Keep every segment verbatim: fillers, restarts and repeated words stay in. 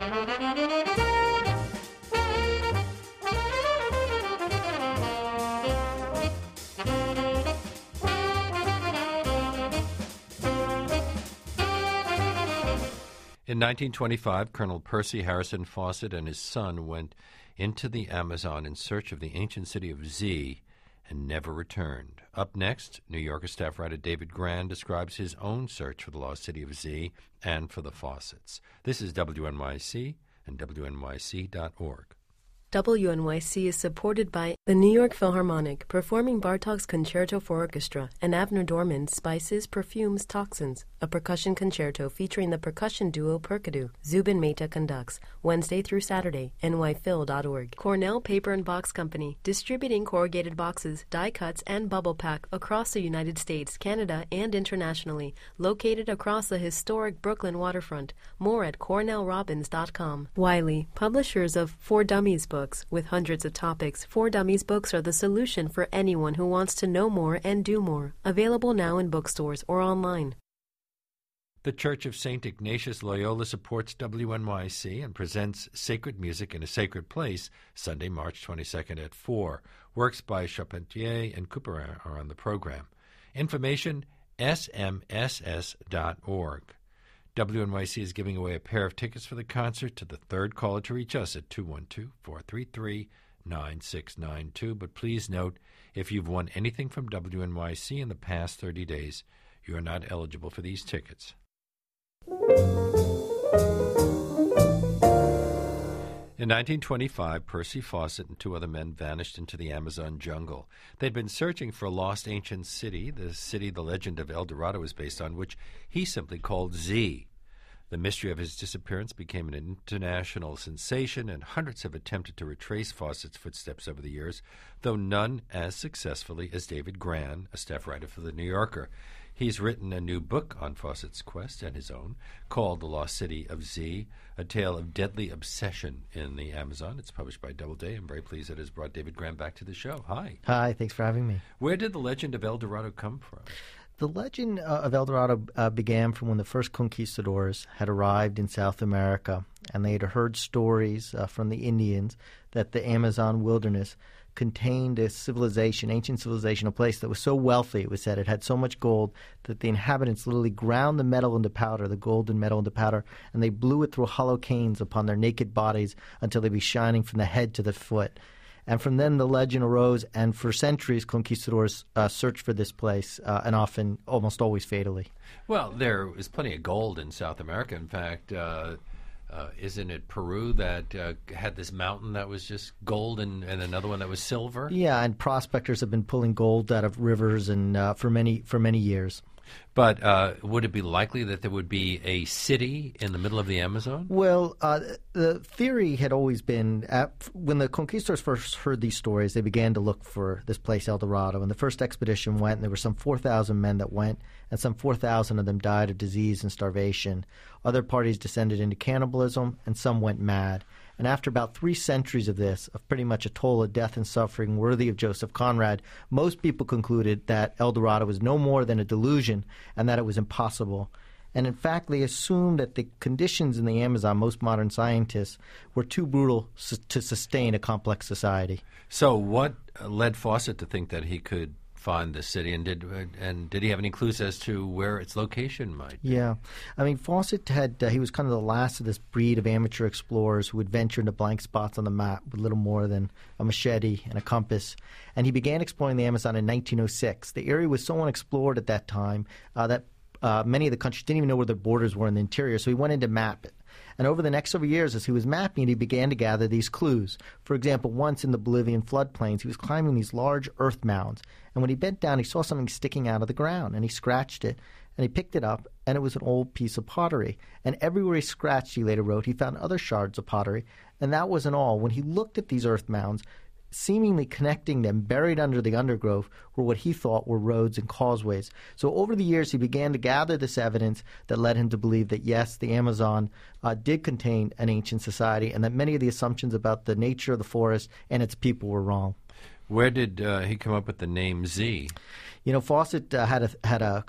In nineteen twenty-five, Colonel Percy Harrison Fawcett and his son went into the Amazon in search of the ancient city of Z and never returned. Up next, New Yorker staff writer David Grann describes his own search for the lost city of Z and for the Fawcetts. This is W N Y C and W N Y C dot org. W N Y C is supported by the New York Philharmonic, performing Bartók's Concerto for Orchestra, and Avner Dorman's Spices, Perfumes, Toxins, a percussion concerto featuring the percussion duo Percadoo. Zubin Mehta conducts, Wednesday through Saturday, N Y Phil dot org. Cornell Paper and Box Company, distributing corrugated boxes, die cuts, and bubble pack across the United States, Canada, and internationally, located across the historic Brooklyn waterfront. More at cornell robbins dot com. Wiley, publishers of For Dummies books. Books. With hundreds of topics, For Dummies books are the solution for anyone who wants to know more and do more. Available now in bookstores or online. The Church of Saint Ignatius Loyola supports W N Y C and presents Sacred Music in a Sacred Place, Sunday, March twenty-second at four. Works by Charpentier and Couperin are on the program. Information, S M S S dot org. W N Y C is giving away a pair of tickets for the concert to the third caller to reach us at two one two, four three three, nine six nine two. But please note, if you've won anything from W N Y C in the past thirty days, you are not eligible for these tickets. In nineteen twenty-five, Percy Fawcett and two other men vanished into the Amazon jungle. They'd been searching for a lost ancient city, the city the legend of El Dorado is based on, which he simply called Z. The mystery of his disappearance became an international sensation, and hundreds have attempted to retrace Fawcett's footsteps over the years, though none as successfully as David Grann, a staff writer for The New Yorker. He's written a new book on Fawcett's quest and his own, called The Lost City of Z, a tale of deadly obsession in the Amazon. It's published by Doubleday. I'm very pleased that it has brought David Grann back to the show. Hi. Hi, thanks for having me. Where did the legend of El Dorado come from? The legend uh, of El Dorado uh, began from when the first conquistadors had arrived in South America, and they had heard stories uh, from the Indians that the Amazon wilderness contained a civilization, ancient civilization, a place that was so wealthy, it was said, it had so much gold that the inhabitants literally ground the metal into powder, the golden metal into powder, and they blew it through hollow canes upon their naked bodies until they'd be shining from the head to the foot. And from then the legend arose, and for centuries conquistadors uh, searched for this place, uh, and often, almost always fatally. Well, there is plenty of gold in South America. In fact, uh, uh, isn't it Peru that uh, had this mountain that was just gold and, and another one that was silver? Yeah, and prospectors have been pulling gold out of rivers and uh, for many for many years. But uh, would it be likely that there would be a city in the middle of the Amazon? Well, uh, the theory had always been, at, when the conquistadors first heard these stories, they began to look for this place, El Dorado. And the first expedition went, and there were some four thousand men that went, and some four thousand of them died of disease and starvation. Other parties descended into cannibalism, and some went mad. And after about three centuries of this, of pretty much a toll of death and suffering worthy of Joseph Conrad, most people concluded that El Dorado was no more than a delusion and that it was impossible. And in fact, they assumed that the conditions in the Amazon, most modern scientists, were too brutal su- to sustain a complex society. So what led Fawcett to think that he could find the city, and did and did he have any clues as to where its location might be? Yeah. I mean, Fawcett had, uh, he was kind of the last of this breed of amateur explorers who would venture into blank spots on the map with little more than a machete and a compass. And he began exploring the Amazon in nineteen oh six. The area was so unexplored at that time uh, that uh, many of the countries didn't even know where their borders were in the interior, so he went in to map it. And over the next several years, as he was mapping, he began to gather these clues. For example, once in the Bolivian floodplains, he was climbing these large earth mounds. And when he bent down, he saw something sticking out of the ground. And he scratched it, and he picked it up, and it was an old piece of pottery. And everywhere he scratched, he later wrote, he found other shards of pottery. And that wasn't all. When he looked at these earth mounds, seemingly connecting them, buried under the undergrowth, were what he thought were roads and causeways. So over the years, he began to gather this evidence that led him to believe that, yes, the Amazon uh, did contain an ancient society, and that many of the assumptions about the nature of the forest and its people were wrong. Where did uh, he come up with the name Z? You know, Fawcett uh, had a had a kind of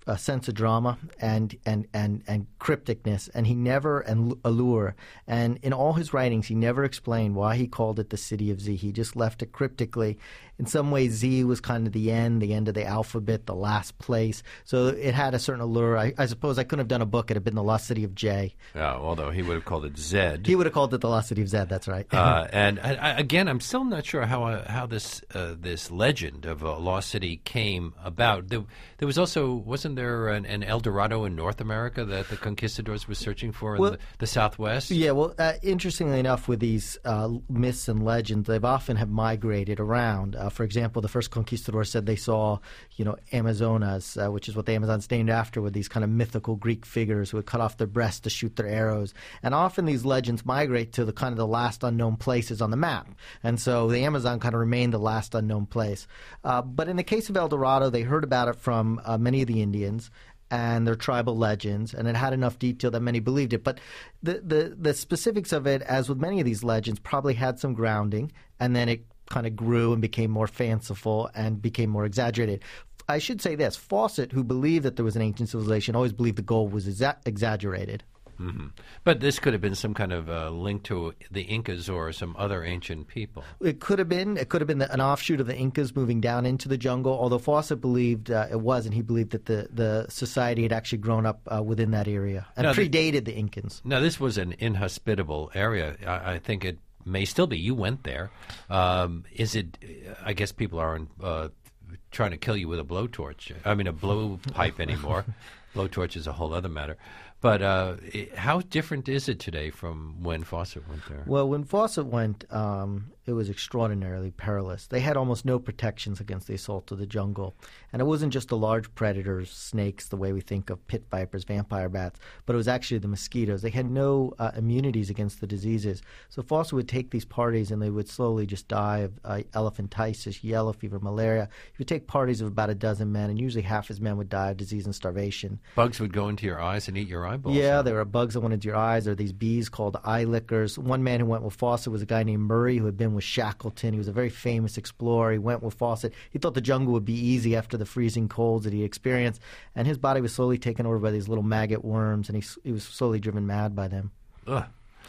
a sense of drama and and and and crypticness, and he never and allure. And in all his writings, he never explained why he called it the City of Z. He just left it cryptically. In some ways, Z was kind of the end, the end of the alphabet, the last place. So it had a certain allure. I, I suppose I couldn't have done a book; it had been the Lost City of J. Yeah, although he would have called it Zed. He would have called it the Lost City of Z. That's right. uh, and I, I, again, I'm still not sure how uh, how this uh, this legend of a lost city came about. There, there was also wasn't there an, an El Dorado in North America that the conquistadors were searching for in well, the, the Southwest? Yeah, well, uh, interestingly enough, with these uh, myths and legends, they've often have migrated around. Uh, for example, the first conquistador said they saw, you know, Amazonas, uh, which is what the Amazon's named after, with these kind of mythical Greek figures who would cut off their breasts to shoot their arrows. And often these legends migrate to the kind of the last unknown places on the map. And so the Amazon kind of remained the last unknown place. Uh, but in the case of El Dorado, they heard about it from uh, many of the Indians and their tribal legends, and it had enough detail that many believed it. But the, the, the specifics of it, as with many of these legends, probably had some grounding, and then it kind of grew and became more fanciful and became more exaggerated. I should say this. Fawcett, who believed that there was an ancient civilization, always believed the gold was exa- exaggerated. Mm-hmm. But this could have been some kind of uh, link to the Incas or some other ancient people. It could have been. It could have been the, an offshoot of the Incas moving down into the jungle, although Fawcett believed uh, it was, and he believed that the, the society had actually grown up uh, within that area and now, predated the, the Incans. Now, this was an inhospitable area. I, I think it may still be. You went there. Um, is it, I guess people aren't uh, trying to kill you with a blowtorch. I mean, a blowpipe anymore. Blowtorch is a whole other matter. But uh, it, how different is it today from when Fawcett went there? Well, when Fawcett went, um, it was extraordinarily perilous. They had almost no protections against the assault of the jungle. And it wasn't just the large predators, snakes, the way we think of pit vipers, vampire bats, but it was actually the mosquitoes. They had no uh, immunities against the diseases. So Fawcett would take these parties and they would slowly just die of uh, elephantiasis, yellow fever, malaria. He would take parties of about a dozen men, and usually half his men would die of disease and starvation. Bugs would go into your eyes and eat your eyeballs. Yeah, huh? there were bugs that went into your eyes. There were these bees called eye lickers. One man who went with Fawcett was a guy named Murray who had been with Shackleton. He was a very famous explorer. He went with Fawcett. He thought the jungle would be easy after the freezing colds that he experienced, and his body was slowly taken over by these little maggot worms, and he, he was slowly driven mad by them. Ugh.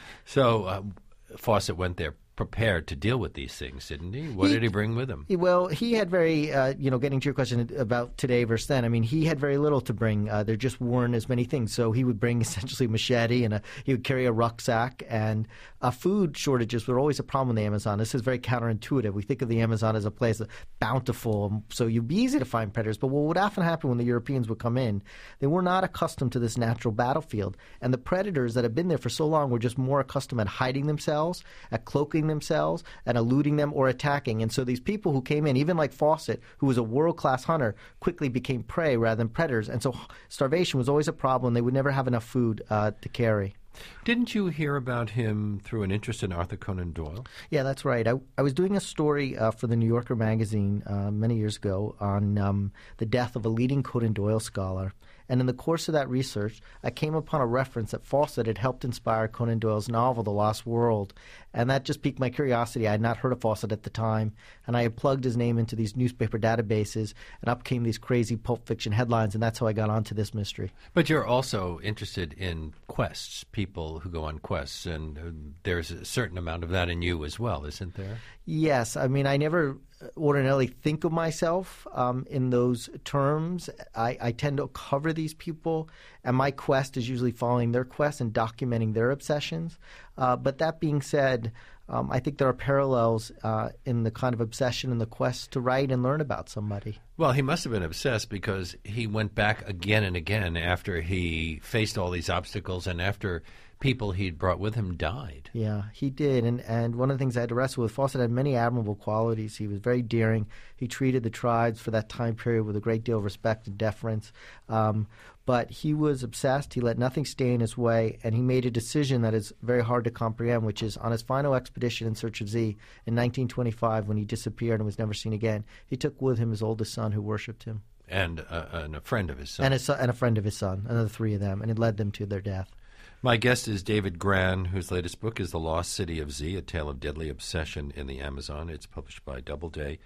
So uh, Fawcett went there prepared to deal with these things, didn't he? What he, did he bring with him? He, well, he had very, uh, you know, getting to your question about today versus then, I mean, he had very little to bring. Uh, there just weren't as many things. So he would bring essentially a machete, and a, he would carry a rucksack, and uh, food shortages were always a problem in the Amazon. This is very counterintuitive. We think of the Amazon as a place that's bountiful, so you'd be easy to find predators. But what would often happen when the Europeans would come in, they were not accustomed to this natural battlefield. And the predators that had been there for so long were just more accustomed at hiding themselves, at cloaking themselves, and eluding them or attacking. And so these people who came in, even like Fawcett, who was a world-class hunter, quickly became prey rather than predators. And so starvation was always a problem. They would never have enough food uh, to carry. Didn't you hear about him through an interest in Arthur Conan Doyle? Yeah, that's right. I, I was doing a story uh, for the New Yorker magazine uh, many years ago on um, the death of a leading Conan Doyle scholar. And in the course of that research, I came upon a reference that Fawcett had helped inspire Conan Doyle's novel, The Lost World. And that just piqued my curiosity. I had not heard of Fawcett at the time, and I had plugged his name into these newspaper databases, and up came these crazy Pulp Fiction headlines, and that's how I got onto this mystery. But you're also interested in quests, people who go on quests, and uh, there's a certain amount of that in you as well, isn't there? Yes. I mean, I never ordinarily think of myself um, in those terms. I, I tend to cover these people, and my quest is usually following their quests and documenting their obsessions. Uh, but that being said, um, I think there are parallels uh, in the kind of obsession and the quest to write and learn about somebody. Well, he must have been obsessed because he went back again and again after he faced all these obstacles and after people he'd brought with him died. Yeah, he did. And and one of the things I had to wrestle with, Fawcett had many admirable qualities. He was very daring. He treated the tribes for that time period with a great deal of respect and deference. Um, but he was obsessed. He let nothing stay in his way. And he made a decision that is very hard to comprehend, which is on his final expedition in search of Z in nineteen twenty-five, when he disappeared and was never seen again, he took with him his oldest son who worshipped him. And, uh, and a friend of his son. And, his son, and a friend of his son, another three of them. And it led them to their death. My guest is David Grann, whose latest book is The Lost City of Z, A Tale of Deadly Obsession in the Amazon. It's published by Doubleday.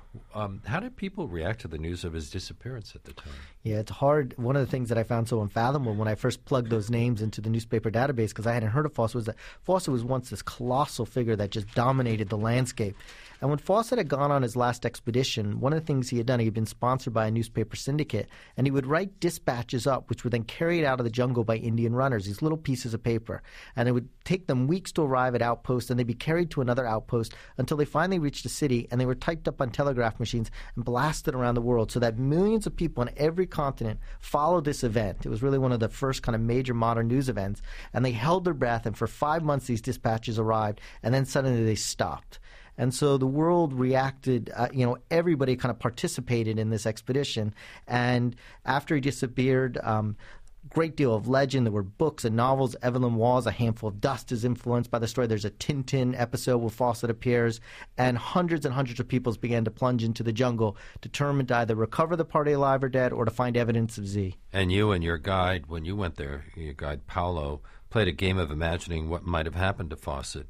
Um, how did people react to the news of his disappearance at the time? Yeah, it's hard. One of the things that I found so unfathomable when I first plugged those names into the newspaper database, because I hadn't heard of Fawcett, was that Fawcett was once this colossal figure that just dominated the landscape. And when Fawcett had gone on his last expedition, one of the things he had done, he had been sponsored by a newspaper syndicate, and he would write dispatches up, which were then carried out of the jungle by Indian runners, these little pieces of paper. And it would take them weeks to arrive at outposts, and they'd be carried to another outpost until they finally reached a city, and they were typed up on telegraph machines and blasted around the world so that millions of people on every continent followed this event. It was really one of the first kind of major modern news events, and they held their breath, and for five months these dispatches arrived, and then suddenly they stopped. And so the world reacted, uh, you know, everybody kind of participated in this expedition. And after he disappeared, um, great deal of legend. There were books and novels. Evelyn Waugh's A Handful of Dust is influenced by the story. There's a Tintin episode where Fawcett appears. And hundreds and hundreds of people began to plunge into the jungle, determined to either recover the party alive or dead or to find evidence of Z. And you and your guide, when you went there, your guide Paolo, played a game of imagining what might have happened to Fawcett.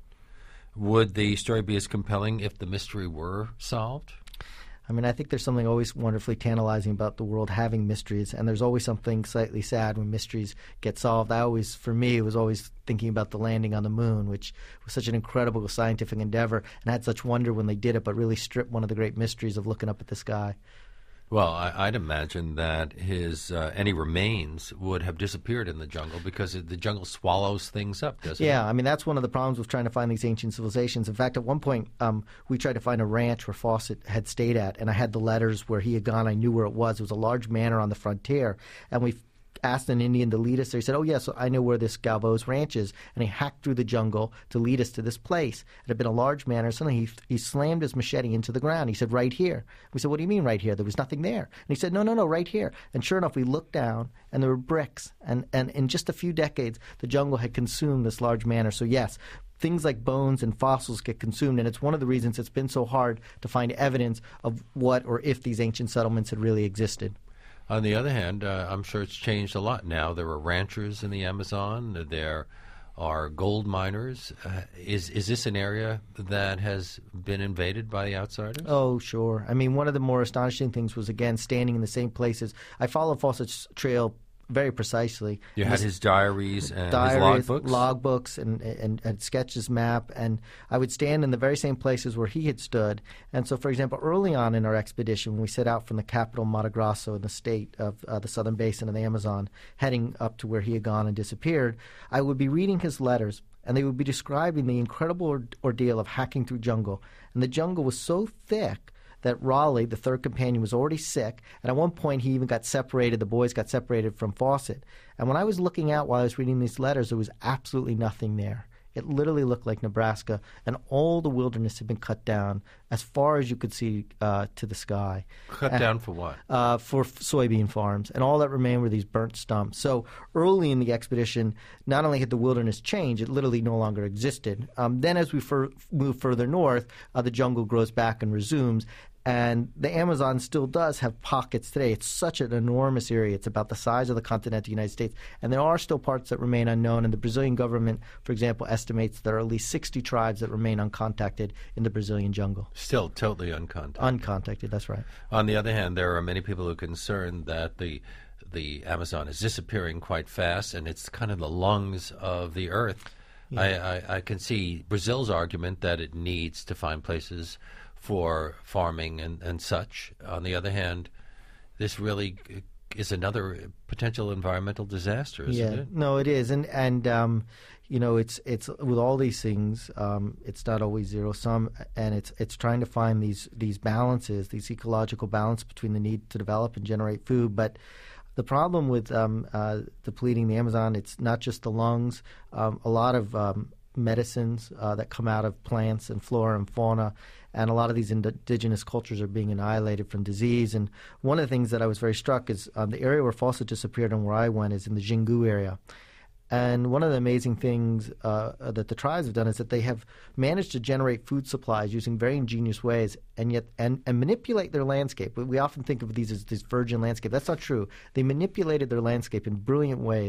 Would the story be as compelling if the mystery were solved? I mean, I think there's something always wonderfully tantalizing about the world having mysteries, and there's always something slightly sad when mysteries get solved. I always, for me, was always thinking about the landing on the moon, which was such an incredible scientific endeavor and had such wonder when they did it, but really stripped one of the great mysteries of looking up at the sky. Well, I, I'd imagine that his uh, any remains would have disappeared in the jungle because it, the jungle swallows things up, doesn't yeah, it? Yeah, I mean, that's one of the problems with trying to find these ancient civilizations. In fact, at one point, um, we tried to find a ranch where Fawcett had stayed at, and I had the letters where he had gone. I knew where it was. It was a large manor on the frontier, and we asked an Indian to lead us there. He said, oh, yes, yeah, so I know where this Galvo's ranch is. And he hacked through the jungle to lead us to this place. It had been a large manor. Suddenly he, he slammed his machete into the ground. He said, right here. We said, what do you mean right here? There was nothing there. And he said, no, no, no, right here. And sure enough, we looked down, and there were bricks. And, and in just a few decades, the jungle had consumed this large manor. So, yes, things like bones and fossils get consumed, and it's one of the reasons it's been so hard to find evidence of what or if these ancient settlements had really existed. On the other hand, uh, I'm sure it's changed a lot now. There are ranchers in the Amazon. There are gold miners. Uh, is is this an area that has been invaded by the outsiders? Oh, sure. I mean, one of the more astonishing things was, again, standing in the same places. I followed Fawcett's trail very precisely. You had his diaries and diaries, his logbooks? logbooks and, and, and sketches map, and I would stand in the very same places where he had stood. And so, for example, early on in our expedition, when we set out from the capital, Mato Grosso, in the state of uh, the southern basin of the Amazon, heading up to where he had gone and disappeared, I would be reading his letters, and they would be describing the incredible or- ordeal of hacking through jungle. And the jungle was so thick that Raleigh, the third companion, was already sick. And at one point, he even got separated. The boys got separated from Fawcett. And when I was looking out while I was reading these letters, there was absolutely nothing there. It literally looked like Nebraska, and all the wilderness had been cut down as far as you could see uh, to the sky. Cut and, down for what? Uh, for f- soybean farms. And all that remained were these burnt stumps. So early in the expedition, not only had the wilderness changed, it literally no longer existed. Um, then as we fur- move further north, uh, the jungle grows back and resumes. And the Amazon still does have pockets today. It's such an enormous area. It's about the size of the continent of the United States. And there are still parts that remain unknown. And the Brazilian government, for example, estimates there are at least sixty tribes that remain uncontacted in the Brazilian jungle. Still totally uncontacted. Uncontacted, that's right. On the other hand, there are many people who are concerned that the the Amazon is disappearing quite fast, and it's kind of the lungs of the earth. Yeah. I, I, I can see Brazil's argument that it needs to find places for farming and, and such. On the other hand, this really is another potential environmental disaster, isn't yeah, it? No, it is. And, and um, you know, it's it's with all these things, um, it's not always zero-sum, and it's it's trying to find these, these balances, these ecological balance between the need to develop and generate food. But the problem with um, uh, depleting the Amazon, it's not just the lungs. Um, a lot of um, medicines uh, that come out of plants and flora and fauna, and a lot of these indigenous cultures are being annihilated from disease. And one of the things that I was very struck is um, the area where Fawcett disappeared and where I went is in the Xingu area. And one of the amazing things uh, that the tribes have done is that they have managed to generate food supplies using very ingenious ways, and yet and, and manipulate their landscape. We often think of these as this virgin landscape. That's not true. They manipulated their landscape in brilliant ways,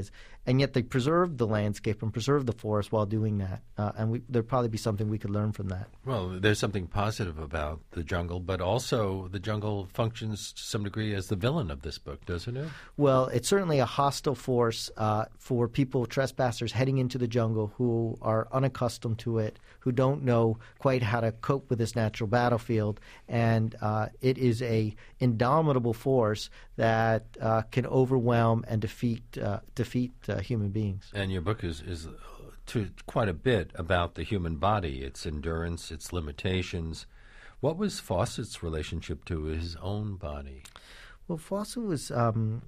and yet they preserved the landscape and preserved the forest while doing that. Uh, and we, there'd probably be something we could learn from that. Well, there's something positive about the jungle, but also the jungle functions to some degree as the villain of this book, doesn't it? Well, it's certainly a hostile force uh, for people, trespassers, heading into the jungle who are unaccustomed to it, who don't know quite how to cope with this natural battlefield. And uh, it is a indomitable force that uh, can overwhelm and defeat uh, defeat uh, human beings. And your book is, is to quite a bit about the human body, its endurance, its limitations. What was Fawcett's relationship to his own body? Well, Fawcett was, um,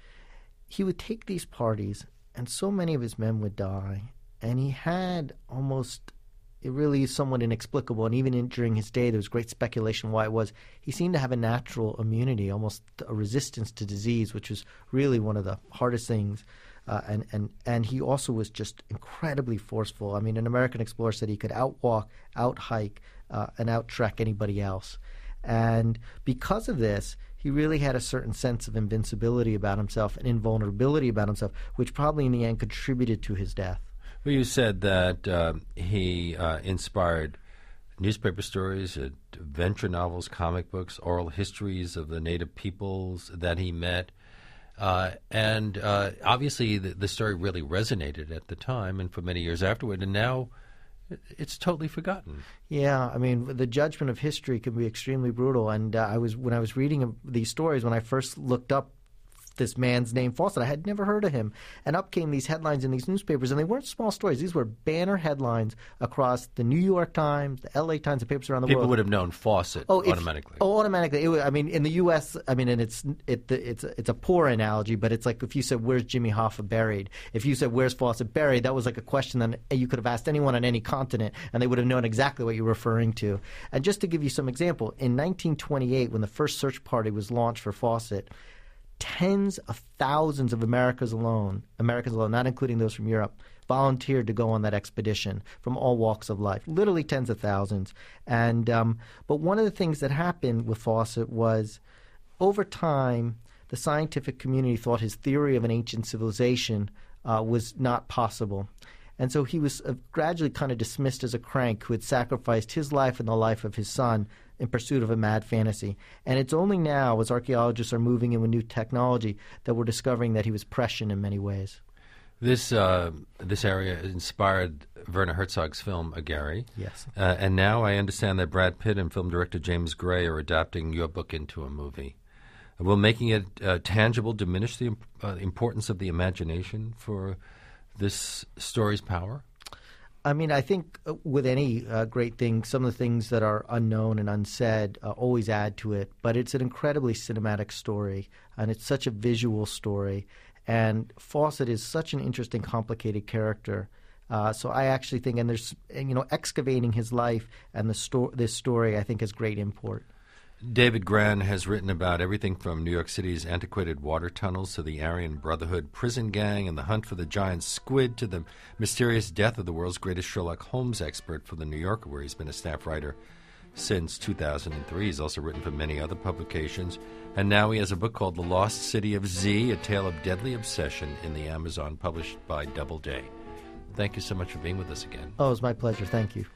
he would take these parties, and so many of his men would die, and he had almost, it really is somewhat inexplicable, and even in, during his day there was great speculation why it was. He seemed to have a natural immunity, almost a resistance to disease, which was really one of the hardest things. Uh, and, and, and he also was just incredibly forceful. I mean, an American explorer said he could outwalk, out-hike, uh, and out-trek anybody else. And because of this, he really had a certain sense of invincibility about himself and invulnerability about himself, which probably in the end contributed to his death. Well, you said that uh, he uh, inspired newspaper stories, adventure novels, comic books, oral histories of the native peoples that he met. Uh, and uh, obviously the, the story really resonated at the time and for many years afterward, and now it's totally forgotten. Yeah, I mean, the judgment of history can be extremely brutal. And uh, I was when I was reading these stories, when I first looked up this man's name, Fawcett, I had never heard of him. And up came these headlines in these newspapers, and they weren't small stories. These were banner headlines across the New York Times, the L A Times, the papers around the People world. would have known Fawcett oh, if, automatically. Oh, automatically. It was, I mean, in the U S, I mean, and it's it, it's it's a poor analogy, but it's like if you said, "Where's Jimmy Hoffa buried?" If you said, "Where's Fawcett buried?" that was like a question that you could have asked anyone on any continent, and they would have known exactly what you were referring to. And just to give you some example, in nineteen twenty-eight, when the first search party was launched for Fawcett, tens of thousands of Americans alone, Americans alone, not including those from Europe, volunteered to go on that expedition from all walks of life, literally tens of thousands. And um, but one of the things that happened with Fawcett was, over time, the scientific community thought his theory of an ancient civilization uh, was not possible. And so he was uh, gradually kind of dismissed as a crank who had sacrificed his life and the life of his son in pursuit of a mad fantasy. And it's only now, as archaeologists are moving in with new technology, that we're discovering that he was prescient in many ways. This uh, this area inspired Werner Herzog's film Aghari. Yes. Uh, and now I understand that Brad Pitt and film director James Gray are adapting your book into a movie. Will making it uh, tangible diminish the imp- uh, importance of the imagination for this story's power? I mean, I think with any uh, great thing, some of the things that are unknown and unsaid uh, always add to it. But it's an incredibly cinematic story, and it's such a visual story. And Fawcett is such an interesting, complicated character. Uh, so I actually think, and there's, and, you know, excavating his life and the sto- this story, I think, has great import. David Grann has written about everything from New York City's antiquated water tunnels to the Aryan Brotherhood prison gang and the hunt for the giant squid to the mysterious death of the world's greatest Sherlock Holmes expert for The New Yorker, where he's been a staff writer since two thousand three. He's also written for many other publications. And now he has a book called The Lost City of Z, A Tale of Deadly Obsession in the Amazon, published by Doubleday. Thank you so much for being with us again. Oh, it was my pleasure. Thank you.